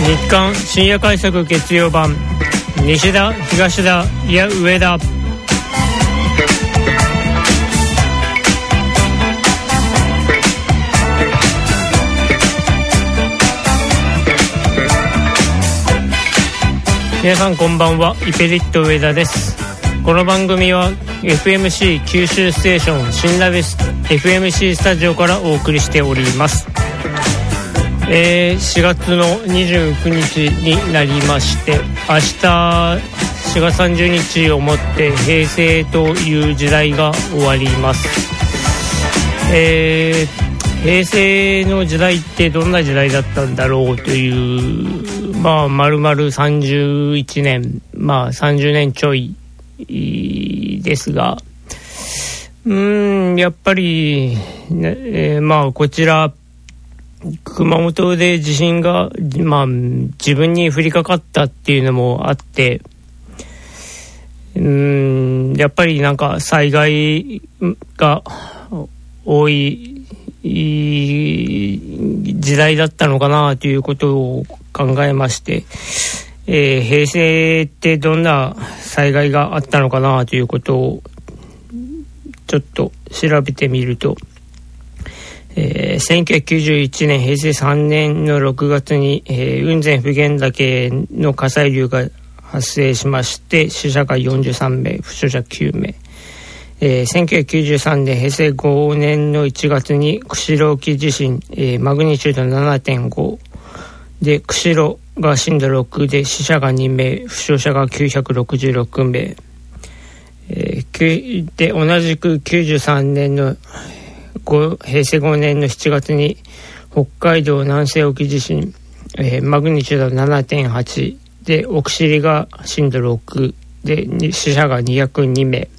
日刊深夜快速月曜版、西田、東田、いや上田。皆さんこんばんは、イペリット上田です。この番組は FMC 九州ステーション新鍋 FMC スタジオからお送りしております。4月の29日になりまして、明日4月30日をもって平成という時代が終わります。平成の時代ってどんな時代だったんだろうという、丸々31年、30年ちょいですが、やっぱり、こちら熊本で地震が、自分に降りかかったっていうのもあって、やっぱりなんか災害が多い時代だったのかなということを考えまして、平成ってどんな災害があったのかなということをちょっと調べてみると、1991年平成3年の6月に、雲仙普賢岳の火砕流が発生しまして、死者が43名、負傷者9名。1993年平成5年の1月に釧路沖地震、マグニチュード 7.5 で、釧路が震度6で死者が2名、負傷者が966名。で、同じく93年の平成5年の7月に北海道南西沖地震、マグニチュード 7.8 で、奥尻が震度6で死者が202名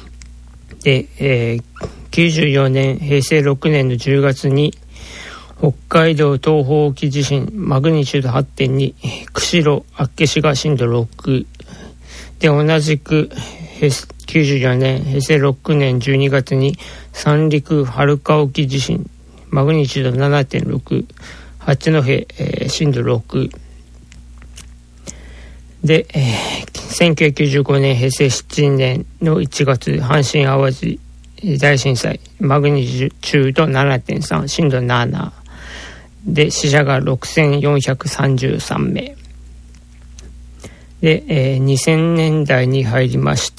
で、94年平成6年の10月に北海道東方沖地震、マグニチュード 8.2、 釧路厚岸が震度6で、同じく94年平成6年12月に三陸春川沖地震、マグニチュード 7.6、 八戸、震度6で、1995年平成7年の1月阪神淡路大震災、マグニチュード 7.3、 震度7で死者が6433名で、2000年代に入りまして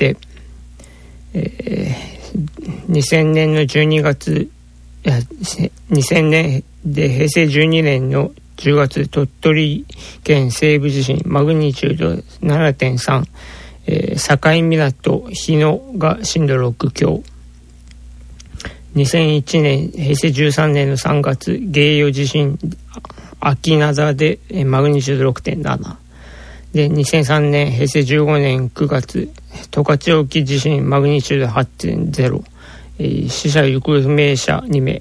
、2000年の12月2000年で平成12年の10月鳥取県西部地震、マグニチュード 7.3、境港日野が震度6強。2001年平成13年の3月芸予地震、秋灘でマグニチュード 6.7 で、2003年平成15年9月十勝沖地震、マグニチュード 8.0、死者行方不明者2名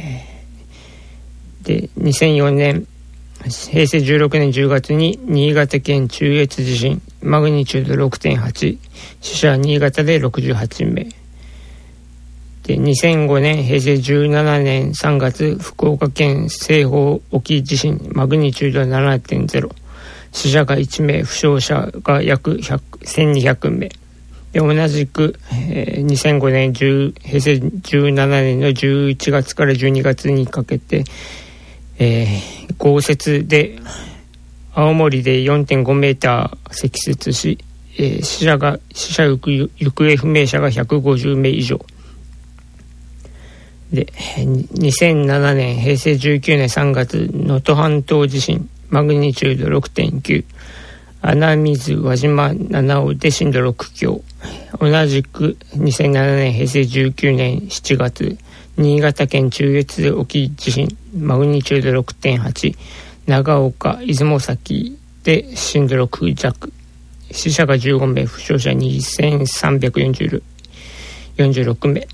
で、2004年平成16年10月に新潟県中越地震、マグニチュード 6.8、 死者新潟で68名で、2005年平成17年3月福岡県西方沖地震、マグニチュード 7.0、 死者が1名、負傷者が約1200名で、同じく、2005年平成17年の11月から12月にかけて、豪雪で青森で 4.5 メーター積雪し、死者行方不明者が150名以上で、2007年平成19年3月能登半島地震、マグニチュード 6.9、 穴水輪島七尾で震度6強。同じく2007年平成19年7月新潟県中越沖地震、マグニチュード 6.8、 長岡出雲崎で震度6弱、死者が15名、負傷者2346名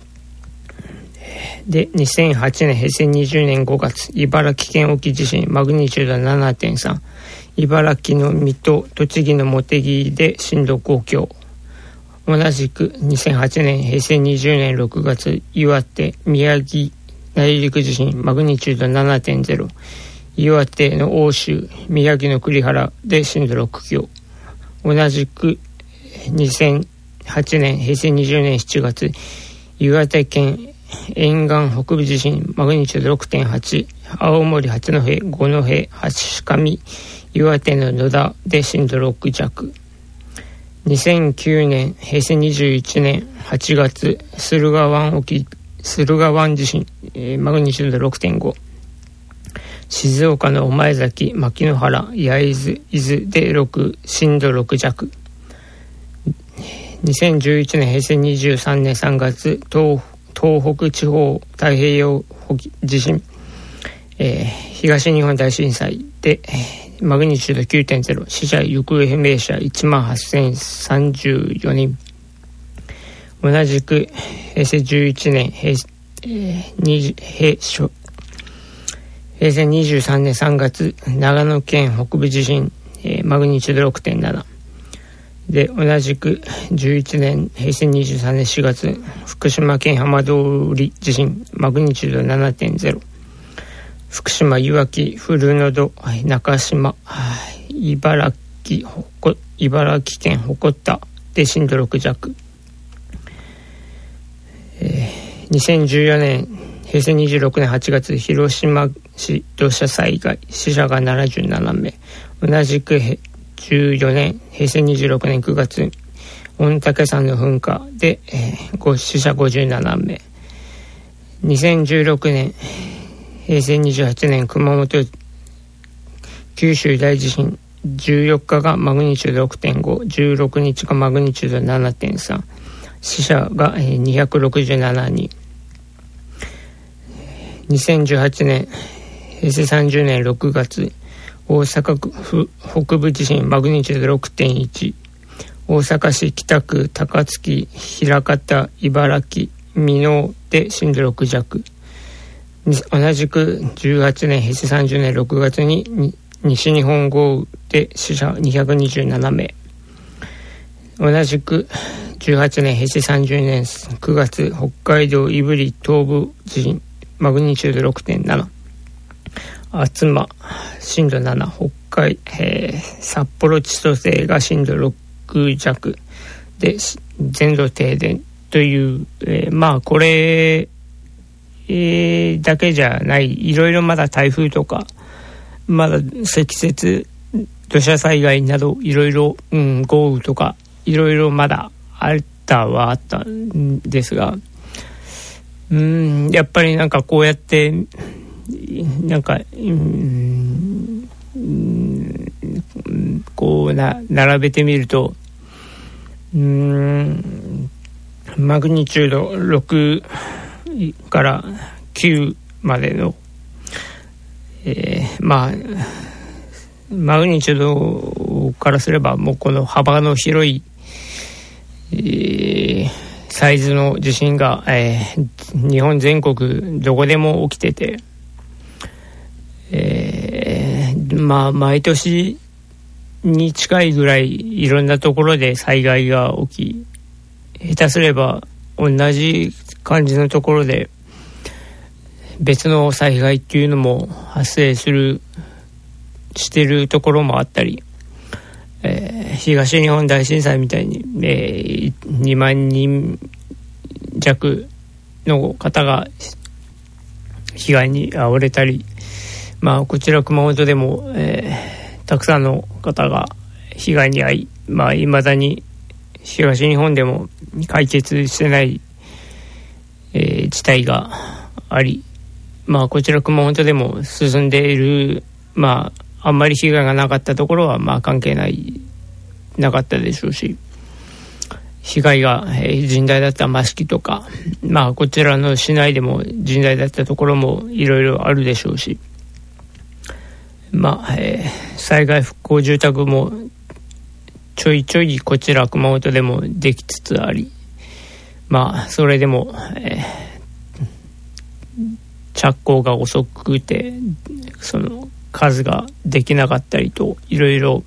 で、2008年平成20年5月茨城県沖地震、マグニチュード 7.3、 茨城の水戸、栃木の茂木で震度5強。同じく2008年平成20年6月岩手宮城内陸地震、マグニチュード 7.0、 岩手の奥州、宮城の栗原で震度6強。同じく2008年、平成20年7月、岩手県沿岸北部地震、マグニチュード 6.8、青森八戸、五戸、橋上、岩手の野田で震度6弱。2009年、平成21年8月、駿河湾地震、マグニチュード 6.5、静岡の御前崎、牧之原、焼津、伊豆で震度6弱。2011年、平成23年3月、東北地方太平洋地震、東日本大震災で、マグニチュード 9.0、死者行方不明者18,034人。同じく平成11年、平成23年3月、長野県北部地震、マグニチュード 6.7 で、同じく11年、平成23年4月、福島県浜通り地震、マグニチュード 7.0、福島、いわき、古野戸、中島、茨城県鉾田で震度6弱。2014年、平成26年8月、広島市土砂災害、死者が77名。同じく14年、平成26年9月、御嶽山の噴火で、死者57名。2016年、平成28年、熊本九州大地震、14日がマグニチュード 6.5、16日がマグニチュード 7.3、死者が267人。2018年、平成30年6月、大阪府北部地震、マグニチュード 6.1、大阪市北区、高槻、枚方、茨城、箕面で震度6弱。同じく18年、平成30年6月に西日本豪雨で死者227名。同じく18年、平成30年9月、北海道胆振東部地震、マグニチュード 6.7、厚真震度7、札幌千歳が震度6弱で全土停電という、これ、だけじゃない、いろいろまだ台風とか、まだ積雪、土砂災害などいろいろ、豪雨とかいろいろまだあったんですが、やっぱりなんかこうやってなんかこう並べてみると、マグニチュード6から9までの、マグニチュードからすればもうこの幅の広い、サイズの地震が、日本全国どこでも起きてて、毎年に近いぐらいいろんなところで災害が起き、下手すれば同じ感じのところで別の災害っていうのも発生してるところもあったり、東日本大震災みたいに、2万人弱の方が被害に遭われたり、こちら熊本でも、たくさんの方が被害に遭い、未だに東日本でも解決してない、事態があり、こちら熊本でも進んでいる、あんまり被害がなかったところは関係なかったでしょうし、被害が甚大だった益城とか、こちらの市内でも甚大だったところもいろいろあるでしょうし、災害復興住宅もちょいちょいこちら熊本でもできつつあり、それでも、着工が遅くてその数ができなかったりといろいろ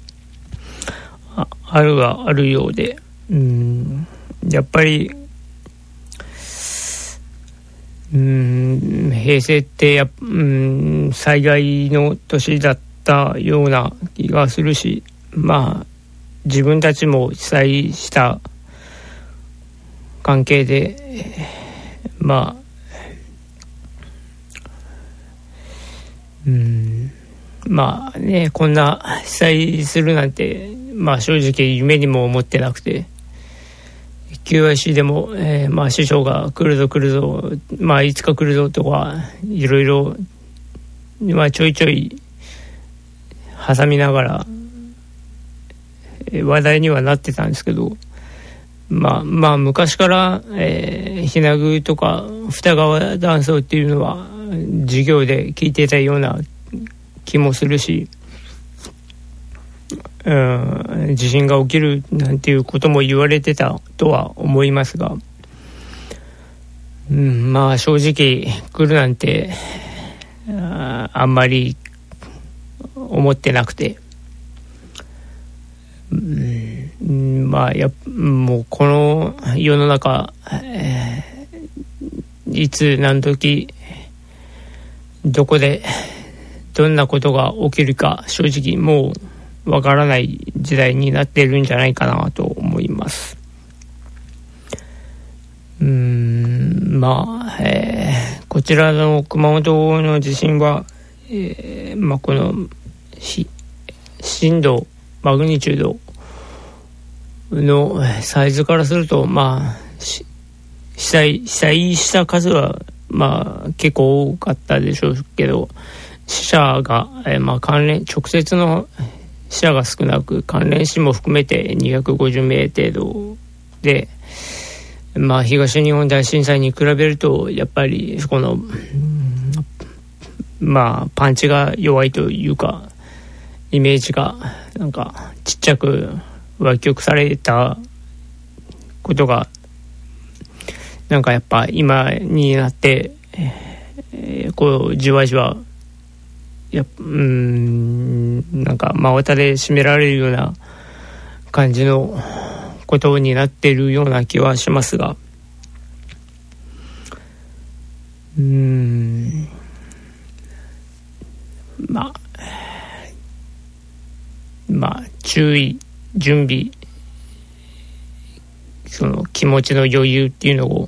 あるようで、やっぱり平成って災害の年だったような気がするし、まあ自分たちも被災した関係で、まあまあね、こんな被災するなんて、まあ正直夢にも思ってなくて、QIC でも、まあ師匠が来るぞ、まあいつか来るぞとかいろいろ、まあちょいちょい挟みながら、話題にはなってたんですけど、まあ昔から、ひなぐとか二川断層っていうのは授業で聞いてたような気もするし、地震が起きるなんていうことも言われてたとは思いますが、まあ正直来るなんてあんまり思ってなくて、まあもうこの世の中、いつ何時どこでどんなことが起きるか正直もうわからない時代になっているんじゃないかなと思います。まあ、こちらの熊本の地震は、まあこの震度マグニチュードのサイズからすると、まあ被災した数はまあ結構多かったでしょうけど、死者が、まあ直接の死者が少なく、関連死も含めて250名程度で、まあ東日本大震災に比べるとやっぱりこのまあパンチが弱いというか、イメージがなんかちっちゃく歪曲されたことがなんかやっぱ今になってこうじわじわなんか真綿で締められるような感じのことになっているような気はしますが、まあ注意準備、その気持ちの余裕っていうのを、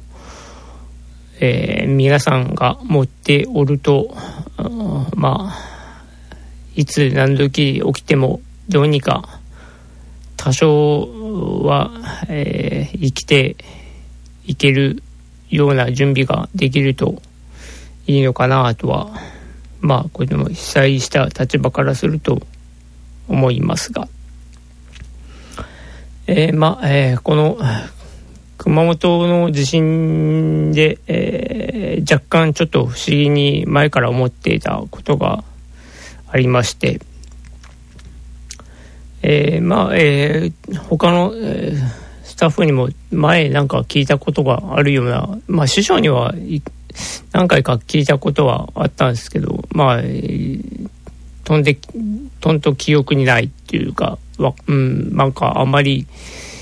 皆さんが持っておると、まあいつ何時起きてもどうにか多少は、生きていけるような準備ができるといいのかなとは、まあこれも被災した立場からすると思いますが、この熊本の地震で、若干ちょっと不思議に前から思っていたことがありまして、他の、スタッフにも前なんか聞いたことがあるような、まあ師匠には何回か聞いたことはあったんですけど、まあとんと記憶にないっていうか、なんかあんまり、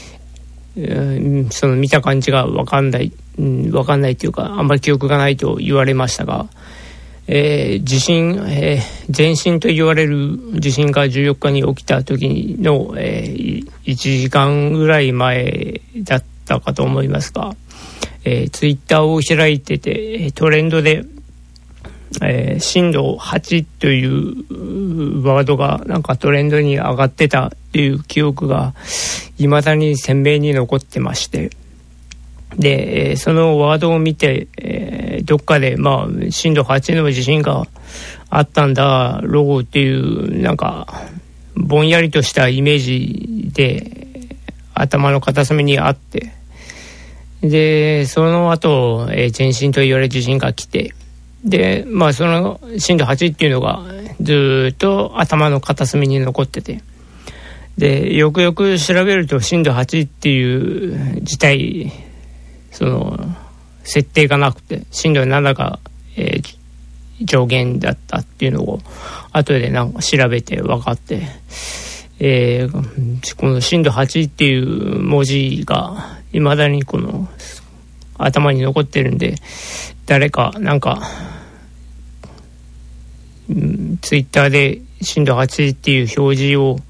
その見た感じが分かんないっていうか、あんまり記憶がないと言われましたが、地震、前震と言われる地震が14日に起きた時の、1時間ぐらい前だったかと思いますが、ツイッターを開いててトレンドで、震度8というワードがなんかトレンドに上がってたっていう記憶が未だに鮮明に残ってまして、で、そのワードを見て、どっかでまあ震度8の地震があったんだろうっていうなんかぼんやりとしたイメージで頭の片隅にあって、でその後、前震と言われる地震が来て、でまあその震度8っていうのがずっと頭の片隅に残ってて、でよくよく調べると震度8っていう自体その設定がなくて、震度7が、上限だったっていうのを後でなんか調べて分かって、この震度8っていう文字が未だにこの頭に残ってるんで、 誰かなんかツイッターで震度8っていう表示を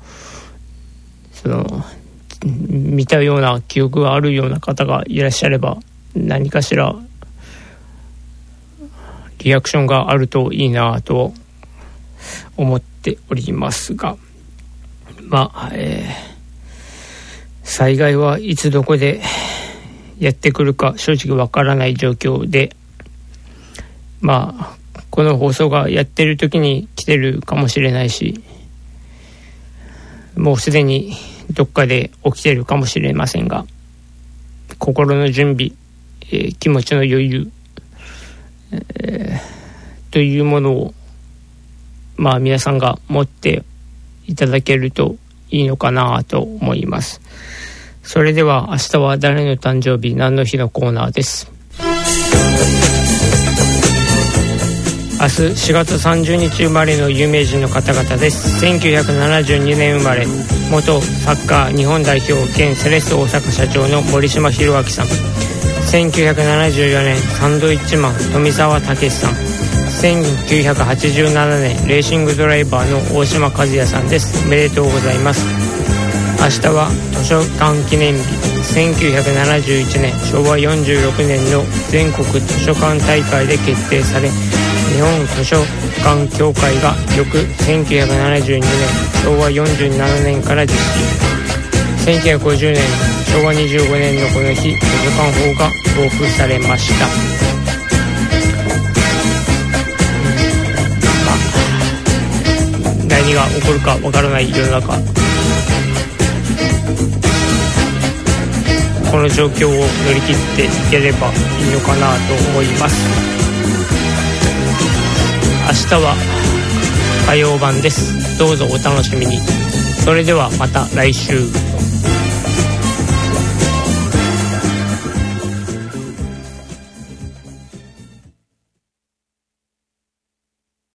見たような記憶があるような方がいらっしゃれば、何かしらリアクションがあるといいなと思っておりますが、災害はいつどこでやってくるか正直わからない状況で、この放送がやってる時に来てるかもしれないし、もうすでにどっかで起きてるかもしれませんが、心の準備、気持ちの余裕、というものを皆さんが持っていただけるといいのかなと思います。それでは明日は誰の誕生日何の日のコーナーです。明日4月30日生まれの有名人の方々です。1972年生まれ、元サッカー日本代表兼セレッソ大阪社長の森島博明さん。1974年サンドイッチマン富澤たけしさん。1987年レーシングドライバーの大島和也さんです。おめでとうございます。明日は図書館記念日。1971年昭和46年の全国図書館大会で決定され、日本図書館協会が翌1972年昭和47年から実施。1950年昭和25年のこの日、図書館法が公布されました。何が起こるかわからない世の中、この状況を乗り切っていければいいのかなと思います。明日は火曜版です。どうぞお楽しみに。それではまた来週。